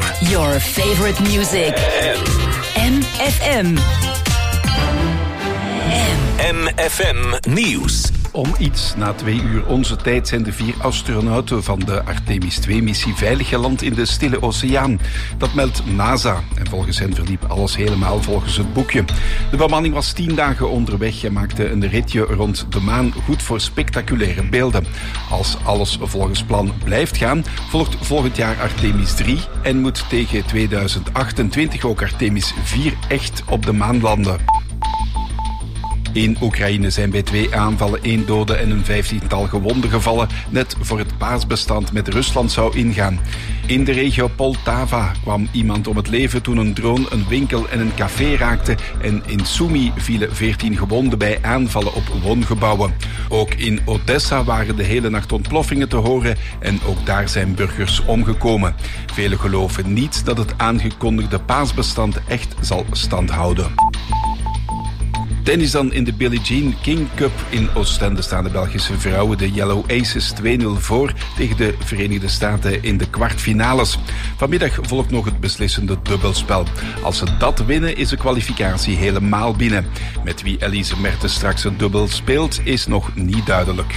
uur. Your favorite music. MFM. MFM Nieuws. Om iets na 2 uur onze tijd zijn de 4 astronauten van de Artemis 2-missie veilig geland in de Stille Oceaan. Dat meldt NASA. En volgens hen verliep alles helemaal volgens het boekje. De bemanning was 10 dagen onderweg en maakte een ritje rond de maan goed voor spectaculaire beelden. Als alles volgens plan blijft gaan, volgt volgend jaar Artemis 3 en moet tegen 2028 ook Artemis 4 echt op de maan landen. In Oekraïne zijn bij 2 aanvallen 1 dode en een 15-tal gewonden gevallen, net voor het paasbestand met Rusland zou ingaan. In de regio Poltava kwam iemand om het leven toen een drone een winkel en een café raakte en in Sumy vielen 14 gewonden bij aanvallen op woongebouwen. Ook in Odessa waren de hele nacht ontploffingen te horen en ook daar zijn burgers omgekomen. Velen geloven niet dat het aangekondigde paasbestand echt zal standhouden. Tennis dan in de Billie Jean King Cup. In Oostende staan de Belgische vrouwen de Yellow Aces 2-0 voor tegen de Verenigde Staten in de kwartfinales. Vanmiddag volgt nog het beslissende dubbelspel. Als ze dat winnen is de kwalificatie helemaal binnen. Met wie Elise Mertens straks het dubbel speelt is nog niet duidelijk.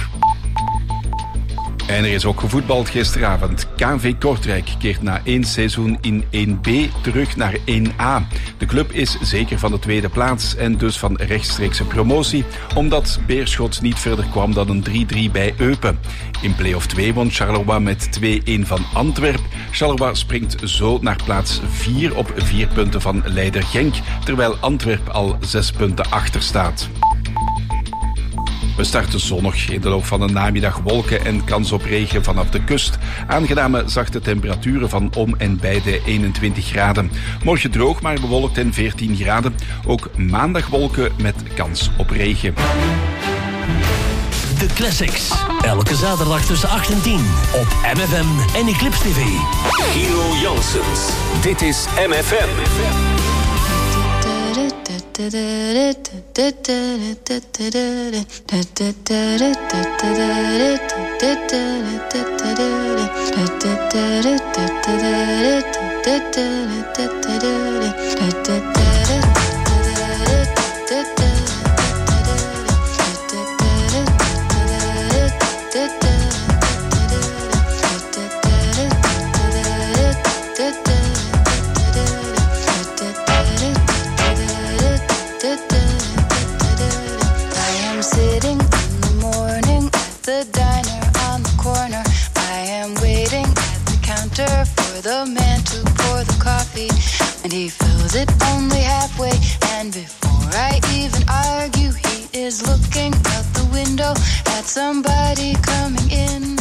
En er is ook gevoetbald gisteravond. KV Kortrijk keert na 1 seizoen in 1B terug naar 1A. De club is zeker van de tweede plaats en dus van rechtstreekse promotie, omdat Beerschot niet verder kwam dan een 3-3 bij Eupen. In play-off 2 won Charleroi met 2-1 van Antwerp. Charleroi springt zo naar plaats 4 op 4 punten van leider Genk, terwijl Antwerp al 6 punten achter staat. We starten zonnig. In de loop van de namiddag wolken en kans op regen vanaf de kust. Aangename zachte temperaturen van om en bij de 21 graden. Morgen droog, maar bewolkt en 14 graden. Ook maandag wolken met kans op regen. De Classics. Elke zaterdag tussen 8 en 10 op MFM en Eclipse TV. Gino Janssens. Dit is MFM. For the man to pour the coffee, and he fills it only halfway. And before I even argue, he is looking out the window at somebody coming in.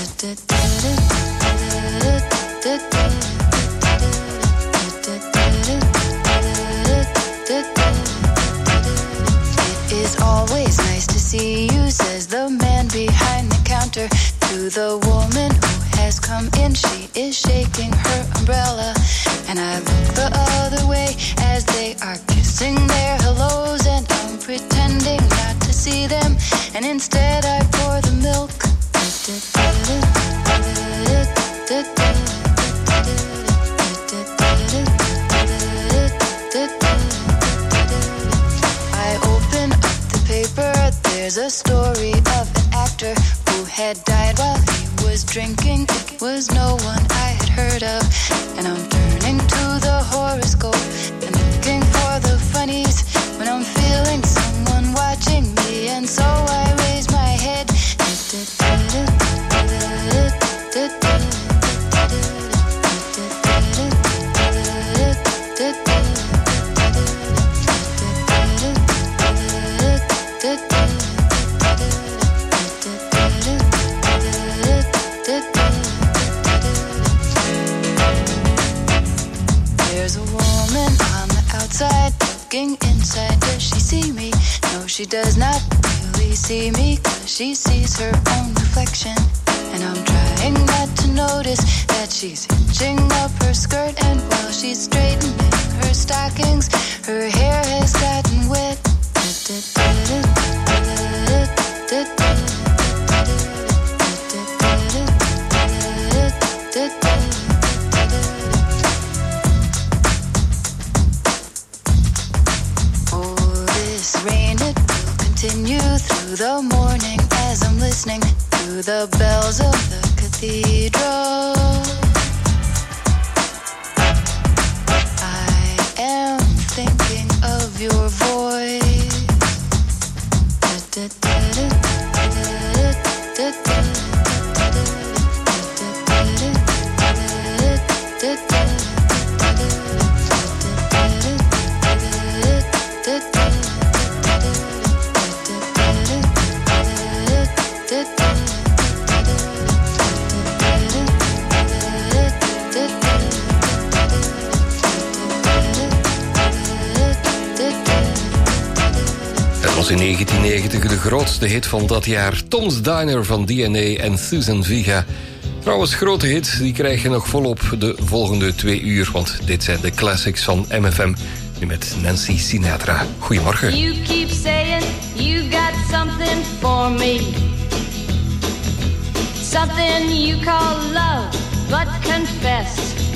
It is always nice to see you, says the man behind the counter to the woman who has come in. She is shaking her umbrella, and I look the other way as they are kissing their hellos, and I'm pretending not to see them, and instead I pour the milk. I open up the paper, there's a story of an actor who had died while he was drinking. It was no one I had heard of, and I'm turning to the horoscope and looking for the funnies when I'm feeling someone watching me, and so I raise my head. There's a woman on the outside looking inside. Does she see me? No, she does not really see me, 'cause she sees her own reflection. And I'm trying not to notice that she's hitching up her skirt, and while she's straightening her stockings, her hair has gotten wet. continue through the morning as I'm listening to the bells of the cathedral. I am thinking of your voice. In 1990 de grootste hit van dat jaar. Tom's Diner van DNA en Susan Vega. Trouwens, grote hit, die krijg je nog volop de volgende 2 uur. Want dit zijn de classics van MFM. Nu met Nancy Sinatra. Goedemorgen. You keep saying you got something for me. Something you call love, but confess.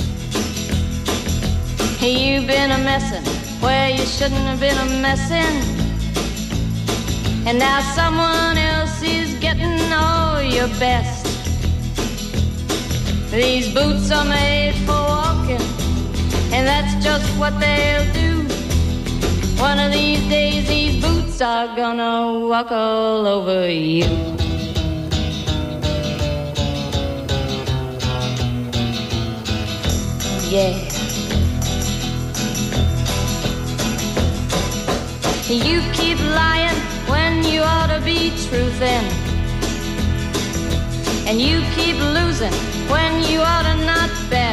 You've been a messin' where you shouldn't have been a messin'. And now someone else is getting all your best. These boots are made for walking, and that's just what they'll do. One of these days these boots are gonna walk all over you. Yeah. You keep lying when you ought to be truthin', and you keep losing when you ought to not bet.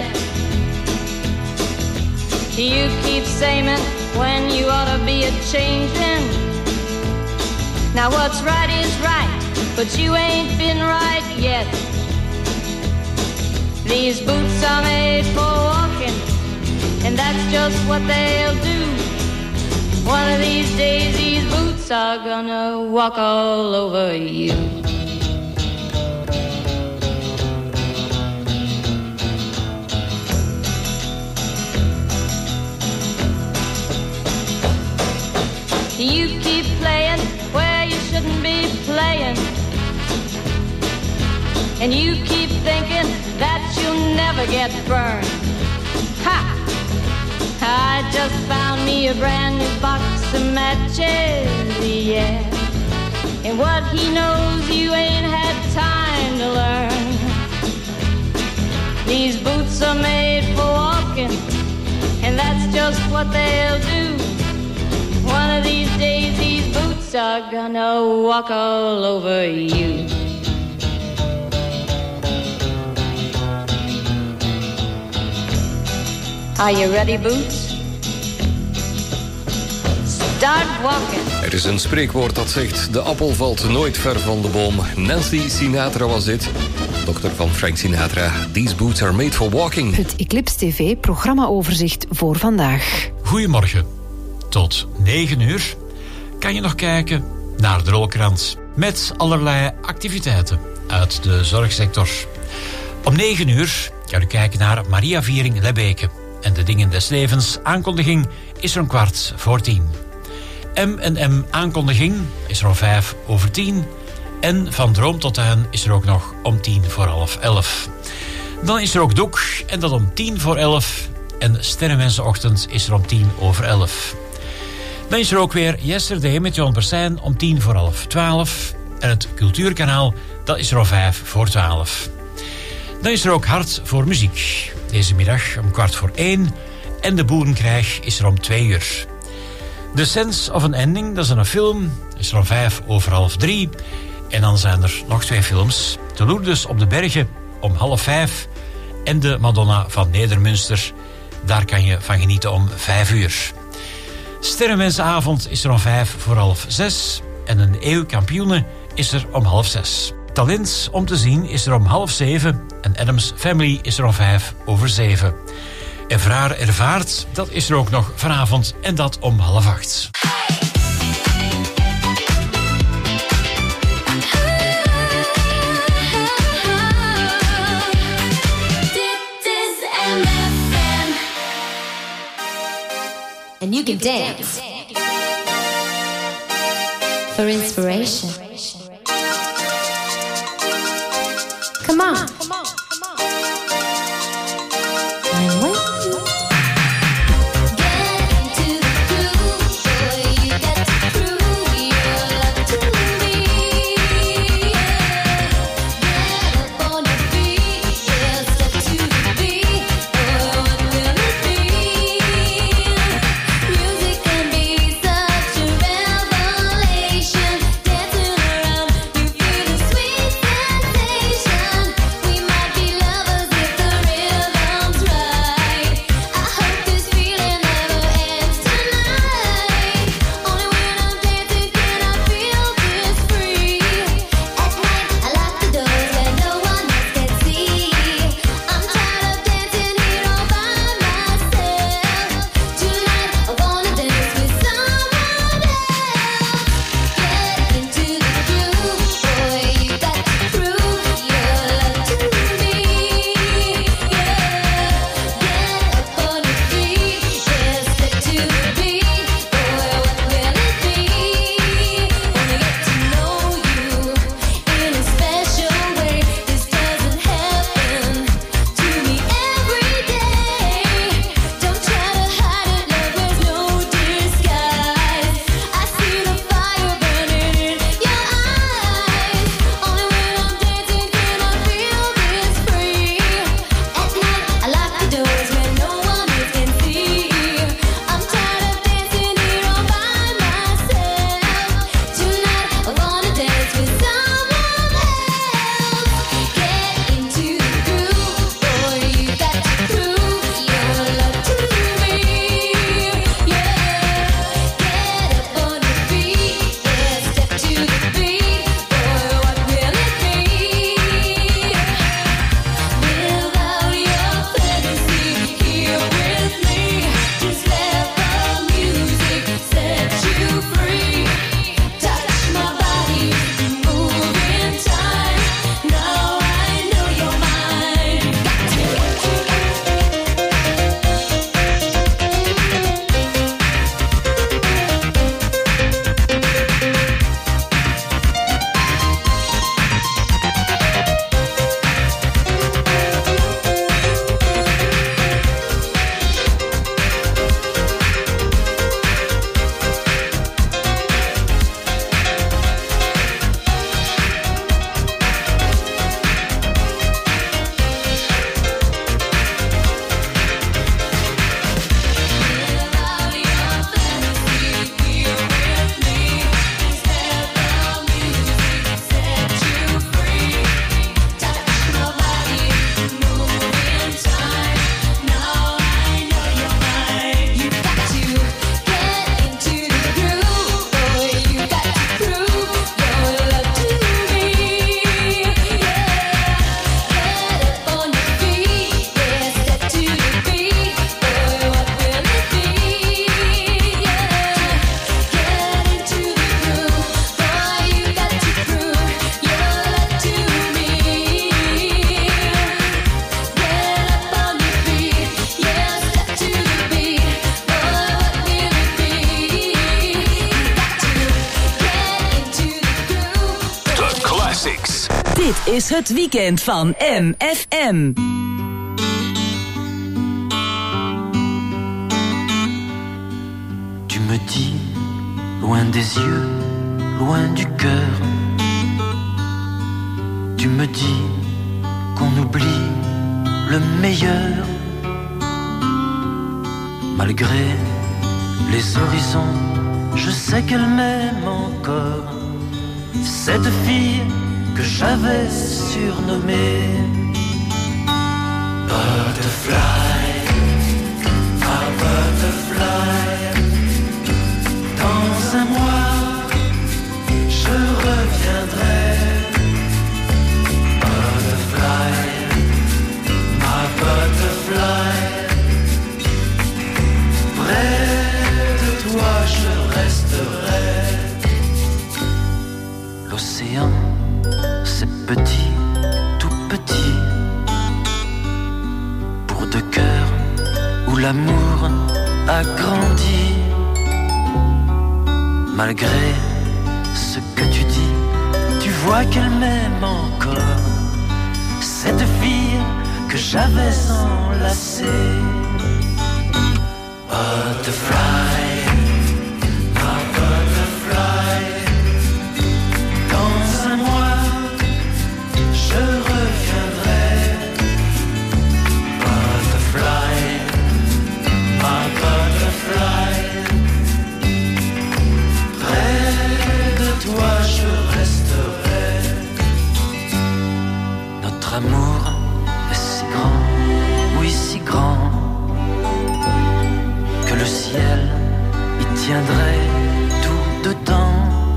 You keep saying when you ought to be a-changin'. Now what's right is right, but you ain't been right yet. These boots are made for walking, and that's just what they'll do. One of these days these boots are gonna walk all over you. You keep playing where you shouldn't be playing, and you keep thinking that you'll never get burned. Ha! I just found me a brand new box of matches, yeah. And what he knows you ain't had time to learn. These boots are made for walking, and that's just what they'll do. One of these days these boots are gonna walk all over you. Are you ready, Boots? Start walking. Er is een spreekwoord dat zegt: de appel valt nooit ver van de boom. Nancy Sinatra was dit. Dochter van Frank Sinatra. These boots are made for walking. Het Eclipse TV programmaoverzicht voor vandaag. Goedemorgen. Tot 9 uur kan je nog kijken naar de rolkrant met allerlei activiteiten uit de zorgsector. Om 9 uur kan u kijken naar Maria Viering Lebbeke. En de Dingen des Levens aankondiging is er om 10:15. M&M aankondiging is er om 10:05. En van droom tot tuin is er ook nog om 10:10. Dan is er ook Doek en dat om 10:11. En Sterrenmensenochtend is er om 10:11. Dan is er ook weer Yesterday met Johan Persijn om 10:11. En het Cultuurkanaal, dat is er om 11:05. Dan is er ook Hart voor Muziek. Deze middag om 1:15. En De Boerenkrijg is er om 2 uur. The Sense of an Ending, dat is een film, is er om 3:05. En dan zijn er nog 2 films. De Lourdes op de Bergen om 4:30. En de Madonna van Nedermünster. Daar kan je van genieten om 5 uur. Sterrenmensenavond is er om 5:45. En een eeuwkampioene is er om 5:30. Talent om te zien is er om 6:30. En Adams Family is er om 7:05. En Vraar ervaart, dat is er ook nog vanavond. En dat om 7:30. And you can dance. for inspiration. Come on. I'm waiting. Dit is het weekend van MFM. Tu me dis, loin des yeux, loin du cœur. Tu me dis qu'on oublie le meilleur. Malgré les horizons, je sais qu'elle m'aime encore. Cette fille que j'avais surnommée Butterfly, ma butterfly. Dans un mois, je reviendrai. Butterfly, ma butterfly. Près de toi, je resterai. L'océan, c'est petit, tout petit, pour deux cœurs où l'amour a grandi. Malgré ce que tu dis. Tu vois qu'elle m'aime encore, cette fille que j'avais enlacée. Butterfly, my butterfly, dans un mois je reviendrai. Butterfly, my butterfly, près de toi je resterai. Notre amour est si grand, oui si grand, que le ciel y tiendrait tout dedans.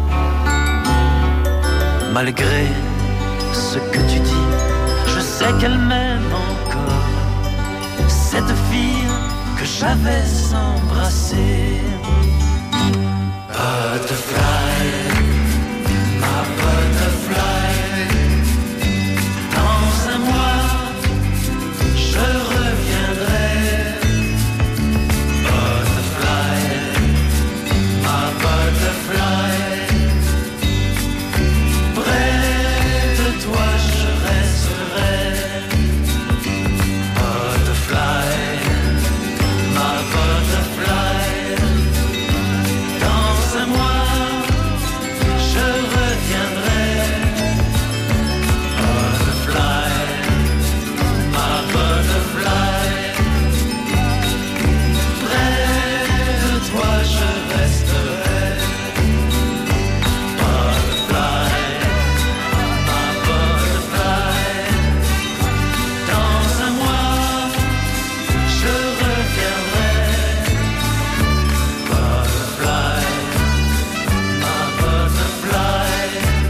Malgré ce que tu dis, je sais qu'elle m'aime encore, cette fille que j'avais embrassée. Butterfly, my butterfly, dans un mois je reviendrai. Butterfly, my butterfly, près de toi je resterai. Butterfly, my butterfly, dans un mois je reviendrai. Butterfly, my butterfly, près de toi je resterai. Butterfly, my butterfly, dans un mois je reviendrai. Butterfly, my butterfly,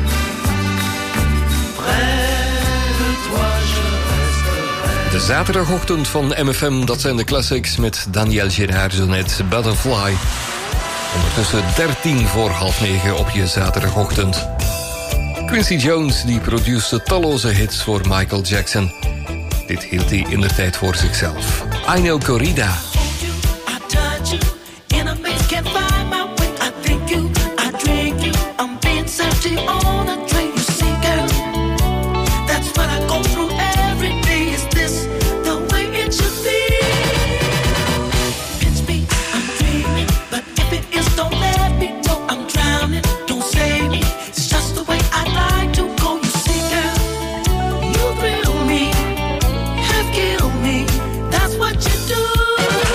près de toi je resterai. De zaterdagochtend van MFM, dat zijn de classics met Daniel Gérard zo net, Butterfly. Ondertussen 9:13 op je zaterdagochtend. Quincy Jones die produceerde talloze hits voor Michael Jackson. Dit hield hij indertijd voor zichzelf. I Know Corrida. I touch you, enemies can't find my way. I think you, I drink you, I'm being salty on a train. You see, girl, that's what I go through every day. Is this the way it should be? Pinch me, I'm dreaming, but if it is, don't let me know I'm drowning. Don't save me, it's just the way I like to go. You see, girl, you thrill me, have killed me. That's what you do.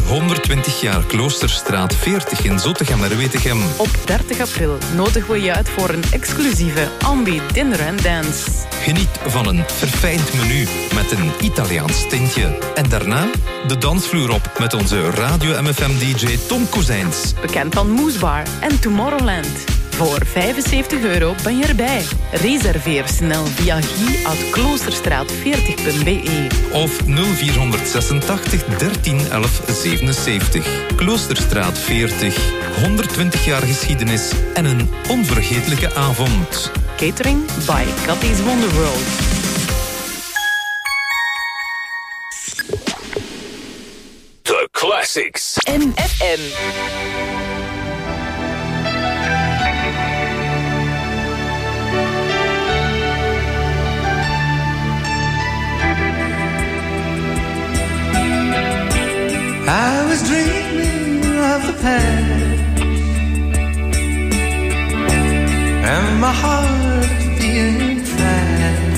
120 jaar Kloosterstraat 40 in Zottegem-Herwetegem. Op 30 april nodigen we je uit voor een exclusieve Ambi Dinner and Dance. Geniet van een verfijnd menu met een Italiaans tintje. En daarna de dansvloer op met onze Radio MFM-dj Tom Kozijns. Bekend van Moesbar en Tomorrowland. Voor €75 ben je erbij. Reserveer snel via guy@kloosterstraat40.be of 0486 13 11 77. Kloosterstraat 40. 120 jaar geschiedenis en een onvergetelijke avond. Catering by Cathy's Wonderworld. The Classics. MFM. I was dreaming of the past, and my heart beating fast.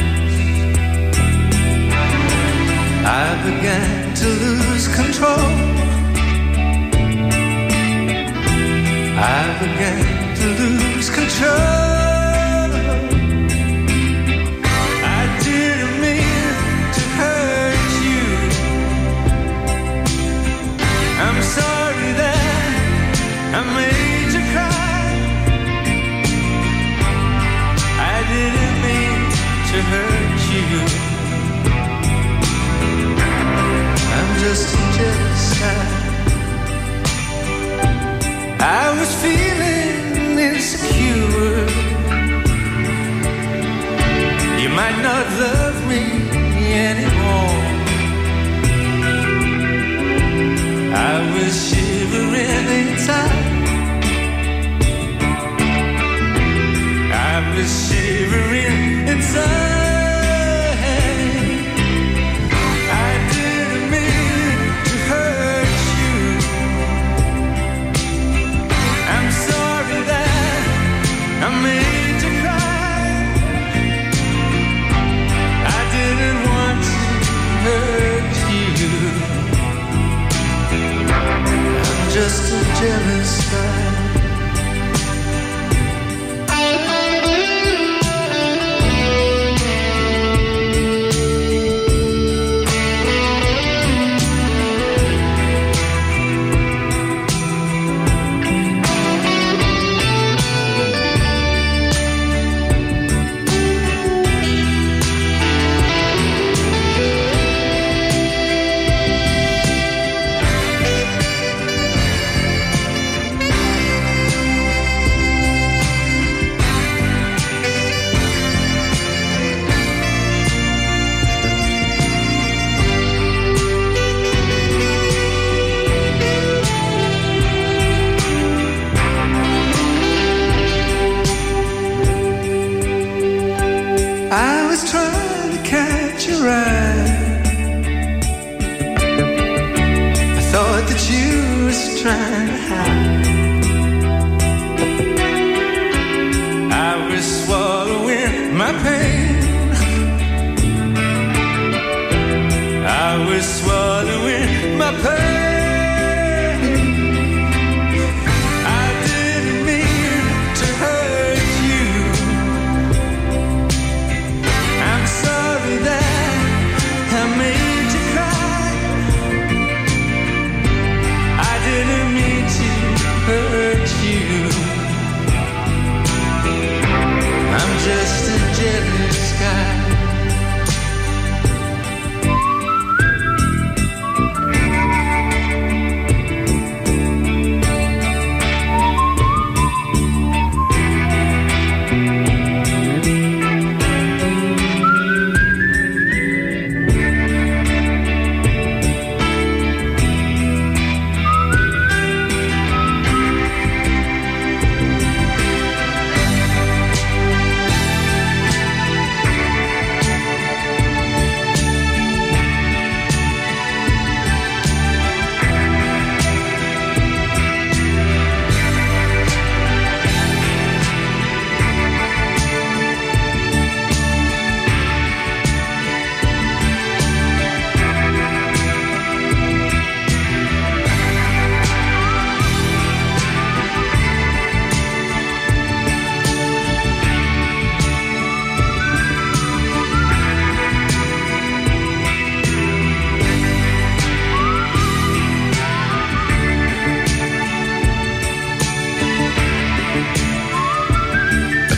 I began to lose control. I began to lose control. I'm sorry that I made you cry. I didn't mean to hurt you. I'm just a jealous guy. I was feeling insecure. You might not love me anymore. I was shivering inside. I was shivering inside. I didn't mean to hurt you. I'm sorry that I made you cry. I didn't want to hurt you. Just a jealous guy. I was trying to catch your eye. I thought that you was trying to hide. I was swallowing my pain. I was swallowing my pain. Just a jealous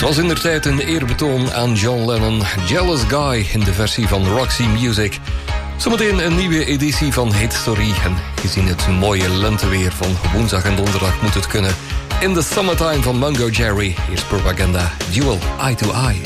was indertijd een eerbetoon aan John Lennon. Jealous Guy in de versie van Roxy Music. Zometeen een nieuwe editie van Hit Story. En gezien het mooie lenteweer van woensdag en donderdag moet het kunnen. In the Summertime van Mungo Jerry. Hier is Propaganda, Duel, Eye to Eye.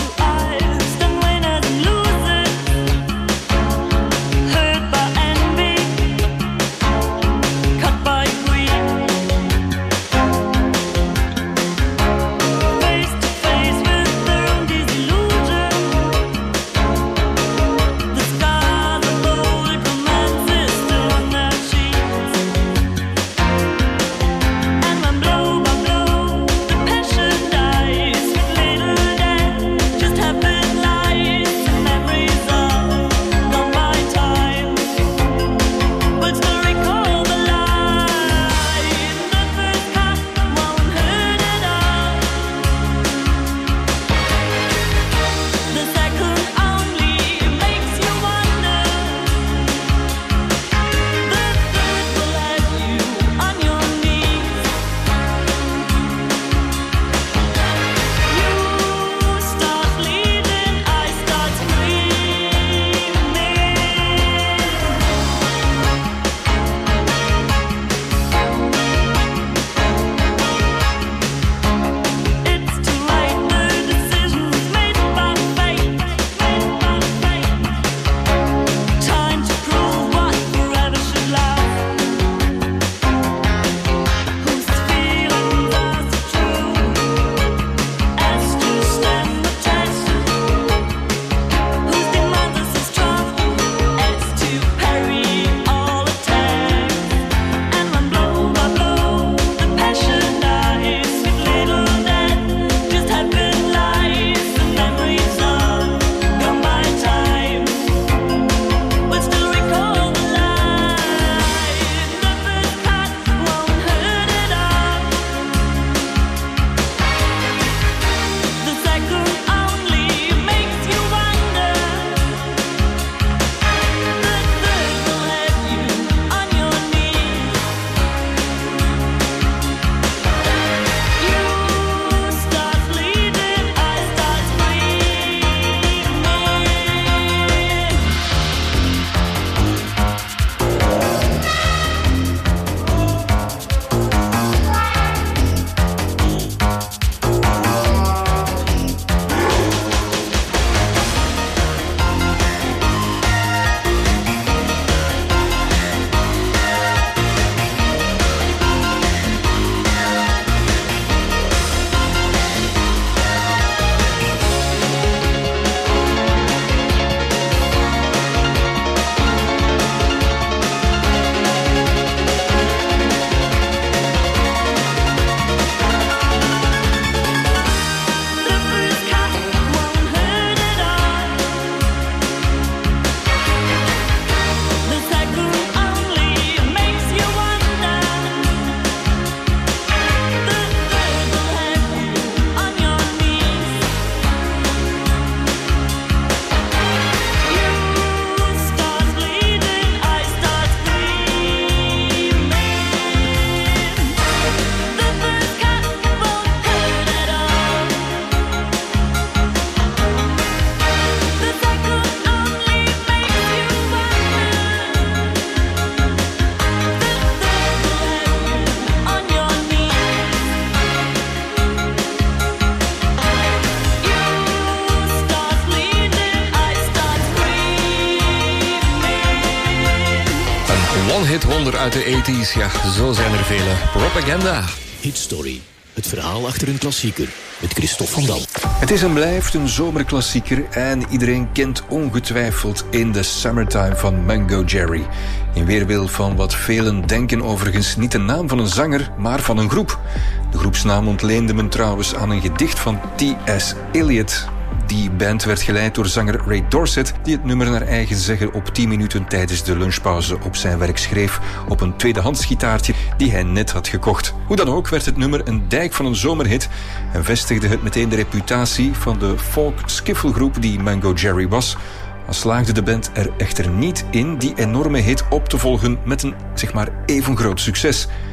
Hit wonder uit de 80's, ja, zo zijn er vele. Propaganda. Hit Story, het verhaal achter een klassieker. Met Christophe van Dam. Het is en blijft een zomerklassieker en iedereen kent ongetwijfeld In the Summertime van Mungo Jerry. In weerwil van wat velen denken, overigens niet de naam van een zanger, maar van een groep. De groepsnaam ontleende men trouwens aan een gedicht van T.S. Eliot. Die band werd geleid door zanger Ray Dorset, die het nummer naar eigen zeggen op 10 minuten tijdens de lunchpauze op zijn werk schreef op een tweedehands gitaartje die hij net had gekocht. Hoe dan ook werd het nummer een dijk van een zomerhit en vestigde het meteen de reputatie van de folk-skiffelgroep die Mungo Jerry was. Al slaagde de band er echter niet in die enorme hit op te volgen met een, zeg maar, even groot succes.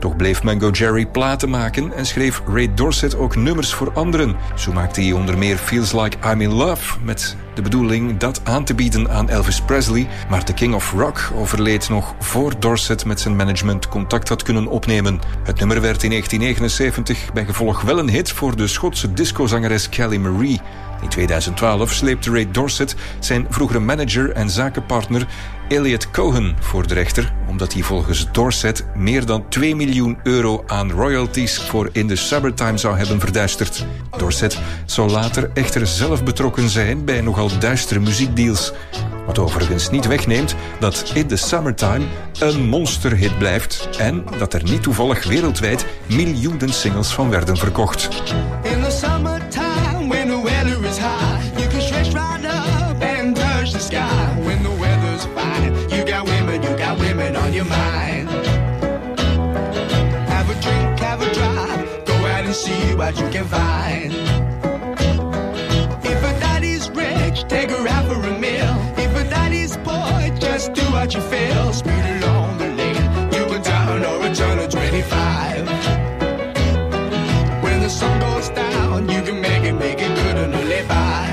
Toch bleef Mungo Jerry platen maken en schreef Ray Dorset ook nummers voor anderen. Zo maakte hij onder meer Feels Like I'm in Love met de bedoeling dat aan te bieden aan Elvis Presley. Maar de King of Rock overleed nog voor Dorset met zijn management contact had kunnen opnemen. Het nummer werd in 1979 bij gevolg wel een hit voor de Schotse discozangeres Kelly Marie. In 2012 sleepte Ray Dorset zijn vroegere manager en zakenpartner Elliot Cohen voor de rechter, omdat hij volgens Dorset meer dan €2 miljoen aan royalties voor In the Summertime zou hebben verduisterd. Dorset zou later echter zelf betrokken zijn bij nogal duistere muziekdeals. Wat overigens niet wegneemt dat In the Summertime een monsterhit blijft en dat er niet toevallig wereldwijd miljoenen singles van werden verkocht. In the summertime, when the weather is high, you can stretch right up and touch the sky. When the weather's fine, you got women on your mind. Have a drink, have a drive, go out and see what you can find. If a daddy's rich, take her out for a meal. If a daddy's poor, just do what you feel. Speed along the lane, you can down or a turn of 25. When the sun goes down, you can make it good and live by.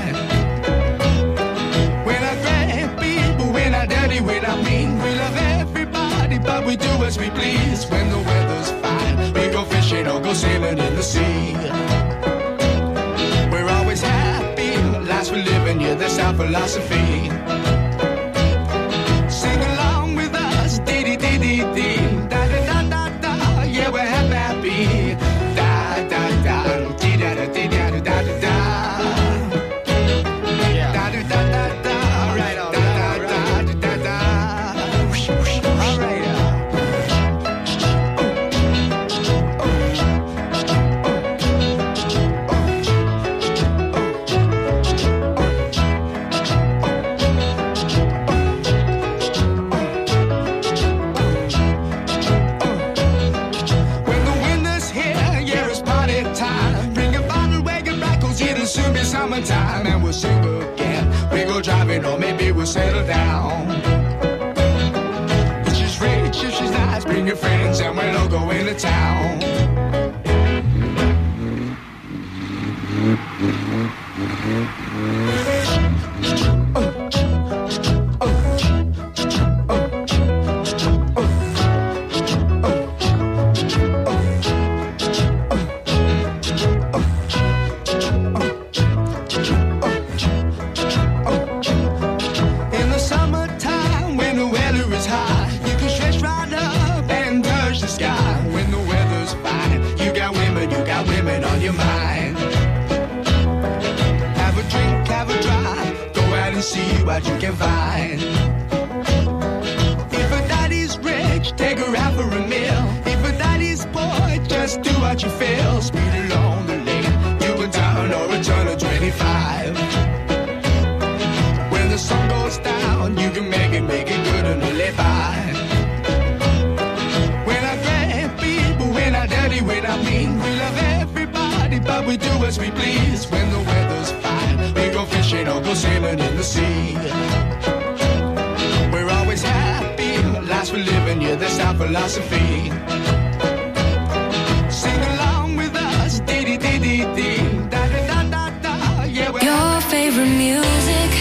When I grab people, when I dirty, when I mean, we love everybody, but we do as we please. When the weather's fine, we go fishing or go sailing in the sea. We're always happy, lives we live in, yeah, that's our philosophy. Sing along with us, dee-dee-dee-dee-dee, da-da-da-da-da, yeah, we're happy. Summertime and we'll sing again. We go driving or maybe we'll settle down. If she's rich, if she's nice, bring your friends and we'll all go into town. See what you can find. If a daddy's rich, take her out for a meal. If a daddy's poor, just do what you feel. Speed along the lane, you can down or a turn of 25. When the sun goes down, you can make it good and live by. When I grab people, when I dirty, when I mean, we love everybody, but we do as we please. When the weather's fine, we go fishing or go sailing in the sea. We're always happy, lives we live in, yeah, that's our philosophy. Sing along with us, dee-dee-dee-dee-dee, da-da-da-da-da, yeah, we're your favorite music,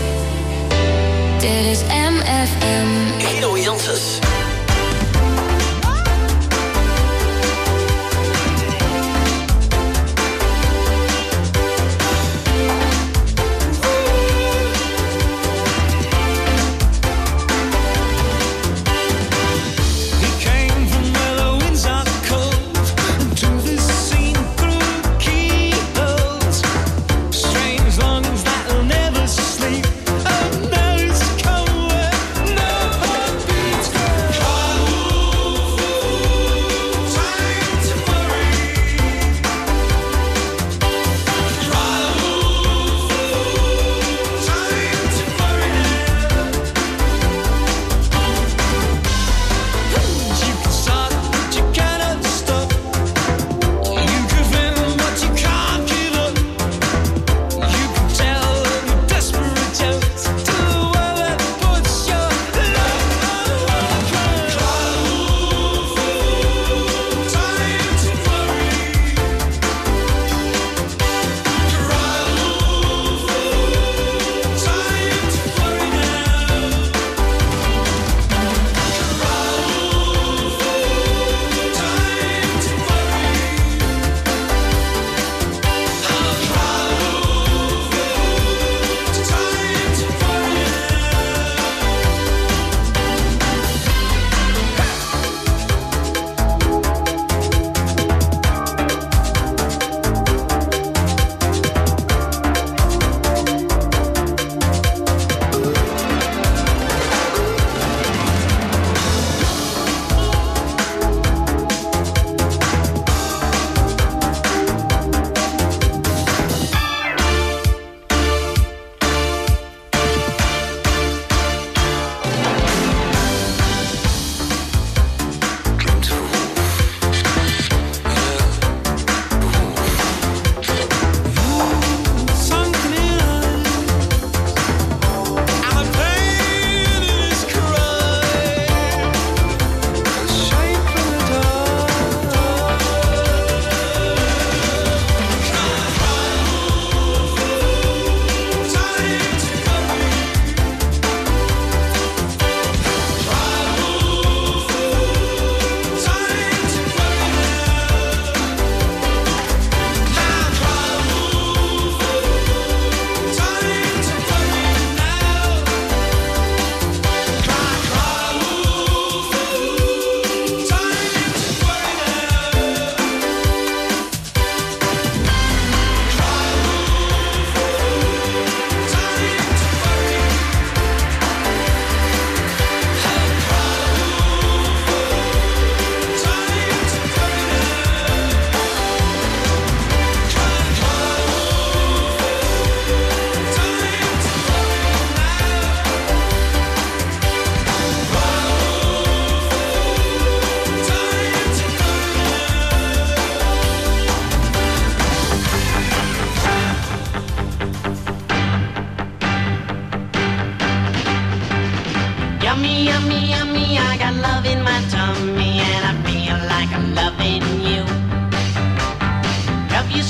dit is MFM. Guido Janssens. Sleep. Oh, no, it's cold. No heartbeats.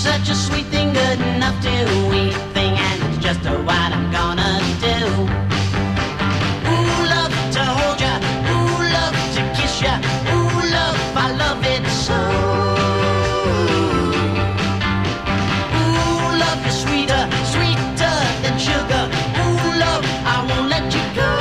such a sweet thing, good enough to eat thing, and it's just what I'm gonna do. Ooh, love to hold ya, ooh, love to kiss ya, ooh, love, I love it so. Ooh, love is sweeter, sweeter than sugar. Ooh, love, I won't let you go.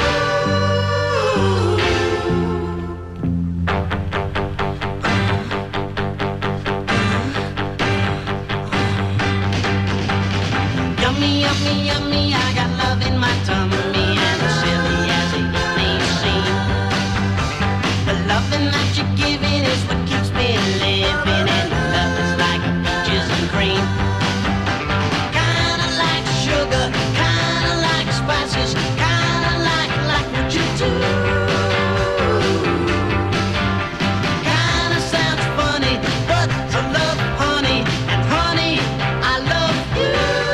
Yummy, yummy, yummy, I got love in my tummy, and as silly as it may seem, the loving that you're giving is what keeps me living, and love is like peaches and cream. Kinda like sugar, kinda like spices, kinda like what you do. Kinda sounds funny, but I love honey, and honey, I love you.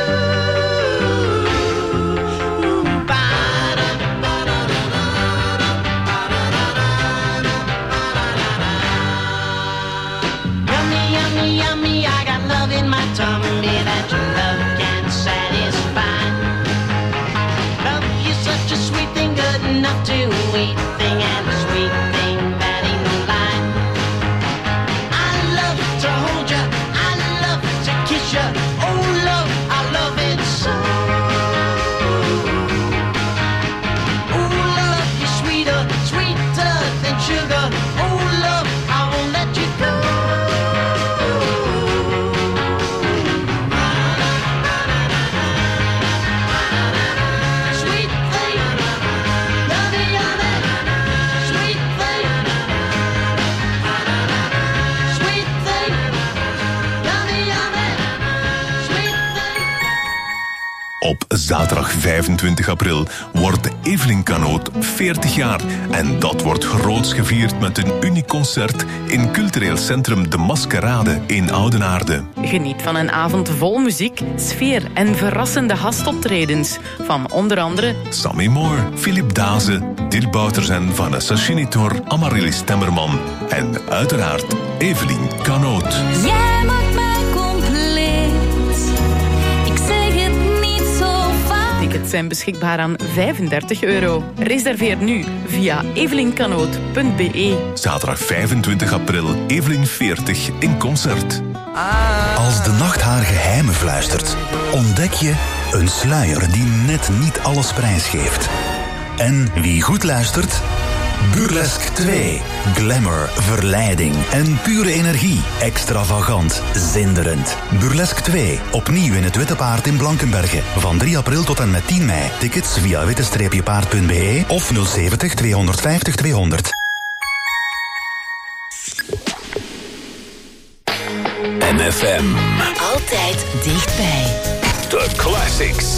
Yummy, yummy, yummy, I got love in my tummy that your love can satisfy. Love is such a sweet thing, good enough to eat thing, and a sweet thing that ain't no lie. I love to hold ya, I love to kiss ya, oh love, I love it so. Oh love, you're sweeter, sweeter than sugar, oh love, I won't let you go. Sweet thing, yummy, yummy, sweet thing, sweet thing, yummy, yummy, sweet thing. Op zaterdag 25 april wordt Evelien Canoot 40 jaar. En dat wordt groots gevierd met een uniek concert in cultureel centrum De Maskerade in Oudenaarde. Geniet van een avond vol muziek, sfeer en verrassende gastoptredens. Van onder andere Sammy Moore, Philip Daze, Dirk Bouters en Vanessa Schinitor, Amaryllis Temmerman. En uiteraard Evelien Canoot. Jij maakt mij compleet. Ik zeg het niet zo vaak. tickets zijn beschikbaar aan €35. Reserveer nu via evelincanoot.be. Zaterdag 25 april, Evelien 40 in concert. Als de nacht haar geheimen fluistert, ontdek je een sluier die net niet alles prijsgeeft. En wie goed luistert? Burlesque 2. Glamour, verleiding en pure energie. Extravagant, zinderend. Burlesque 2. Opnieuw in het Witte Paard in Blankenberge. Van 3 april tot en met 10 mei. Tickets via witte-paard.be of 070 250 200. MFM. Altijd dichtbij. The Classics.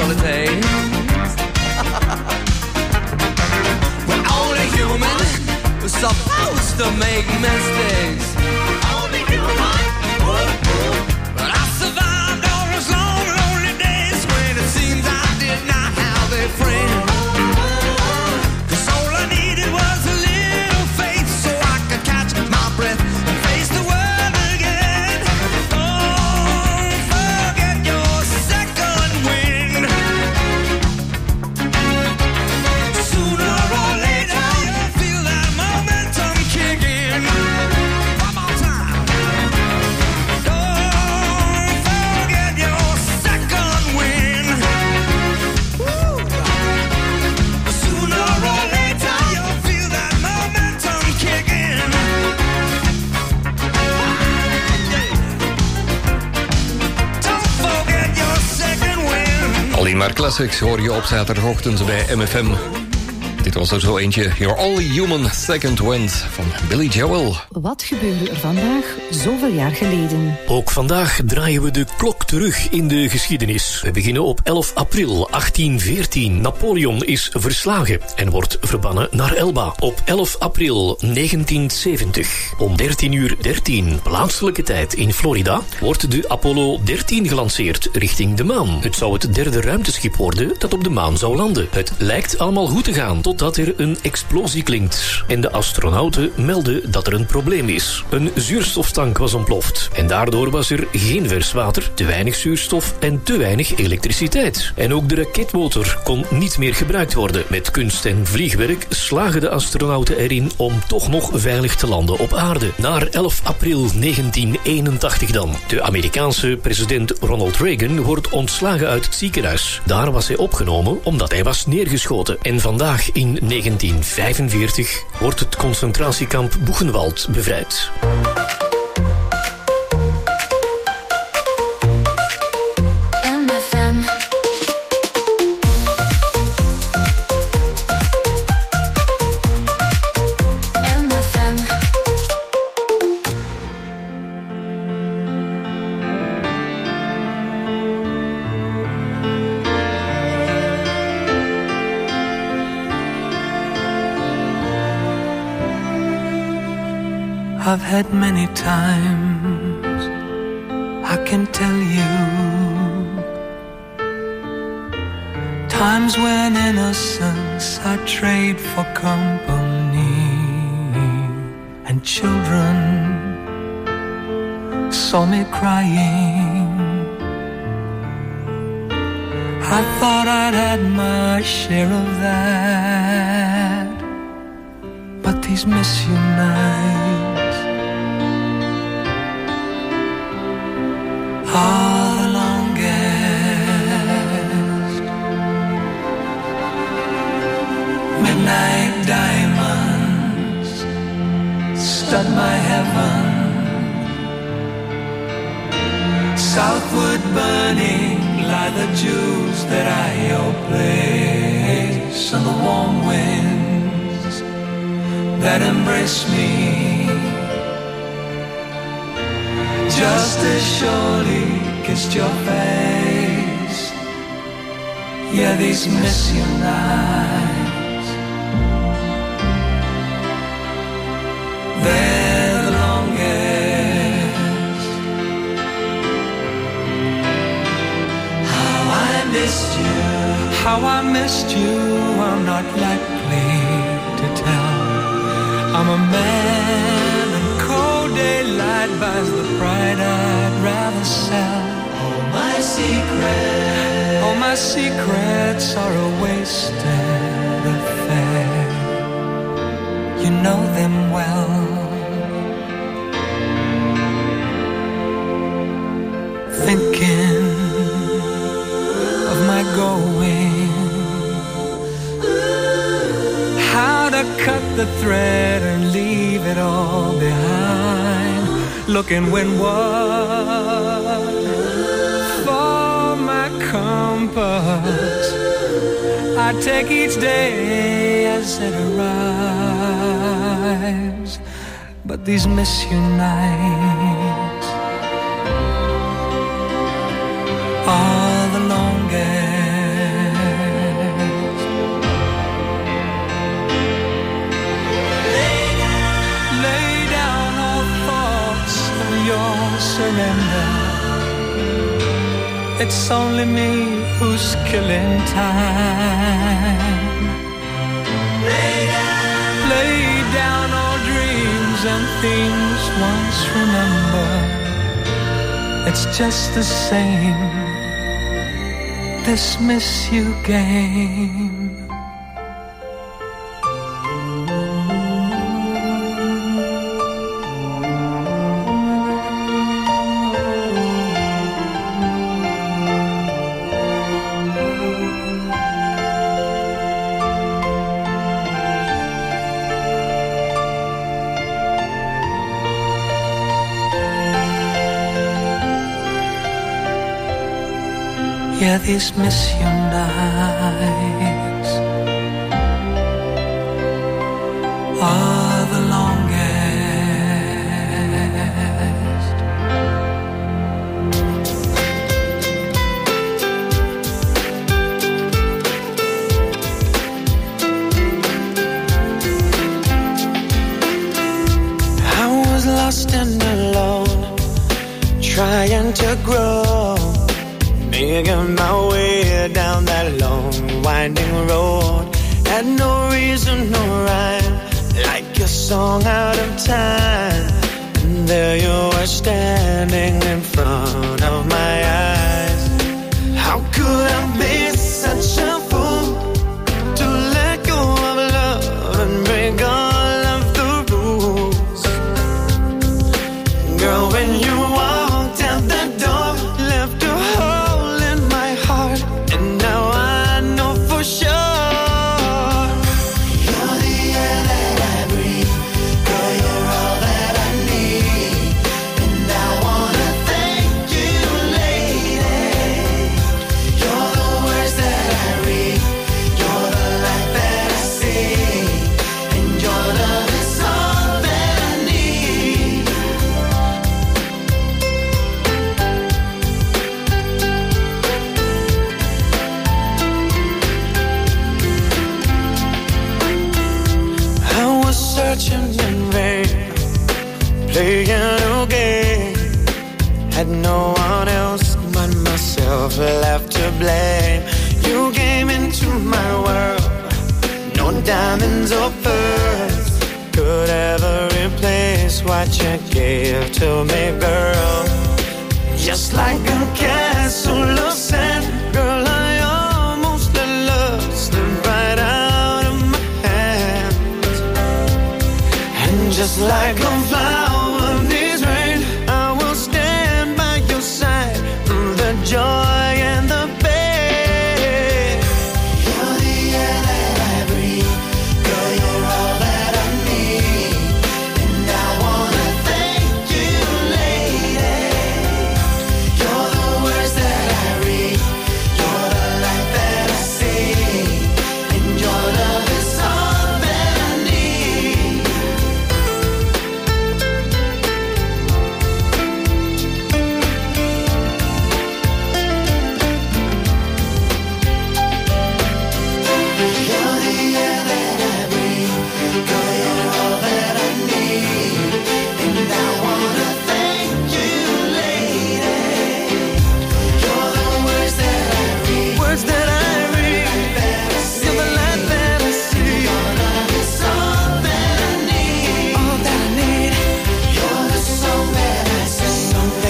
holidays. We're only human, we're supposed to make mistakes. Only human. But I survived all those long, lonely days when it seems I did not have a friend. 'Cause all I needed was a little faith so I could catch my breath and face the world again. Don't forget your second wind. Sooner or later you'll feel that momentum kicking. One more time. Don't forget your second wind. Woo. Sooner or later you'll feel that momentum kicking. Don't forget your second wind. Alleen maar classics hoor je op zaterdagochtend bij MFM. Dit was er zo eentje. You're Only Human, Second Wind van Billy Joel. Wat gebeurde er vandaag zoveel jaar geleden? Ook vandaag draaien we de klok terug in de geschiedenis. We beginnen op 11 april 1814. Napoleon is verslagen en wordt verbannen naar Elba. Op 11 april 1970, om 13:13 plaatselijke tijd in Florida, wordt de Apollo 13 gelanceerd richting de maan. Het zou het derde ruimteschip worden dat op de maan zou landen. Het lijkt allemaal goed te gaan, totdat er een explosie klinkt. En de astronauten melden dat er een probleem is. Een zuurstoftank was ontploft. En daardoor was er geen vers water, te weinig zuurstof en te weinig elektriciteit. En ook de raketmotor kon niet meer gebruikt worden. Met kunst en vliegwerk slagen de astronauten erin om toch nog veilig te landen op aarde. Naar 11 april 1981 dan. De Amerikaanse president Ronald Reagan wordt ontslagen uit het ziekenhuis. Daar was hij opgenomen omdat hij was neergeschoten. En vandaag in 1945 wordt het concentratiekamp Buchenwald bevrijd. I've had many times, I can tell you, times when innocence I trade for company, and children saw me crying. I thought I'd had my share of that, but these miss you nights are the longest. Midnight diamonds stud my heaven, southward burning lie the jewels that I your place, and the warm winds that embrace me just as surely kissed your face. Yeah, these miss you nights, they're the longest. How I missed you, how I missed you, I'm not likely to tell. I'm a man and cold daylight buys the pride I'd rather sell. All my secrets are a wasted affair. You know them well. Thinking of my going, how to cut the thread and leave it all behind. Looking windward for my compass, I take each day as it arrives. But these miss you nights are the longest. surrender. It's only me who's killing time. Lay down all dreams and things once remembered. It's just the same, this miss you game. Yeah, these miss you nights are the longest. I was lost and alone, trying to grow, making my way down that long, winding road. Had no reason, no rhyme, like a song out of time. And there you were standing in front of my eyes. How could I be such a fool to let go of love and break all of the rules? Girl, when you walked out the door, left a hole in my heart, and now I know for sure you're the air that I breathe. Girl, you're all that I need, and I wanna thank you, lady. You're the words that I read, you're the light that I see, and your love is all that I need. I was searching in vain, playing a game. Had no one else but myself left to blame. You came into my world, no diamonds or pearls could ever replace what you gave to me, girl. Just like a castle of sand, girl, I almost let love slip right out of my hands. And just like a flower needs rain, I will stand by your side through the joy and the pain. You're the air that I breathe, girl, you're all that I need, and I wanna thank you, lady. You're the words that I read, you're the light that I see, and your love is all that I need. You're the air that I breathe, girl, you're all that I need, and I wanna thank you, lady. You're the words that I read, you're the light that I see, your love is all that I need, all that I need. You're the song that I sing,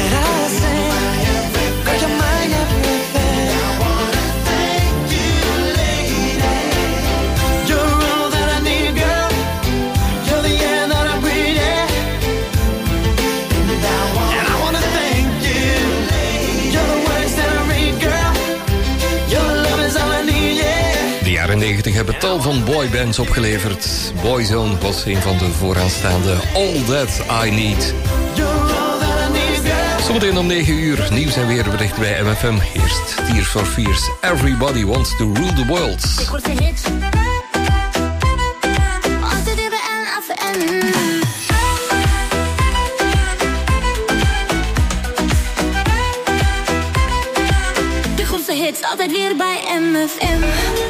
girl, you're my everything. I wanna thank you, lady. You're all that I need, girl. You're the air that I breathe, yeah. And I wanna thank you, lady. You're the words that I read, girl. Your love is all I need, yeah. De jaren 90 hebben tal van boybands opgeleverd. Boyzone was een van de vooraanstaande. All That I Need. You're all that I need, girl. Zometeen om 9 uur nieuws en weerbericht bij MFM. Eerst Tears for Fears. Everybody wants to rule the world. Korte hits. Altijd weer bij MFM. De grootste hits, altijd weer bij MFM.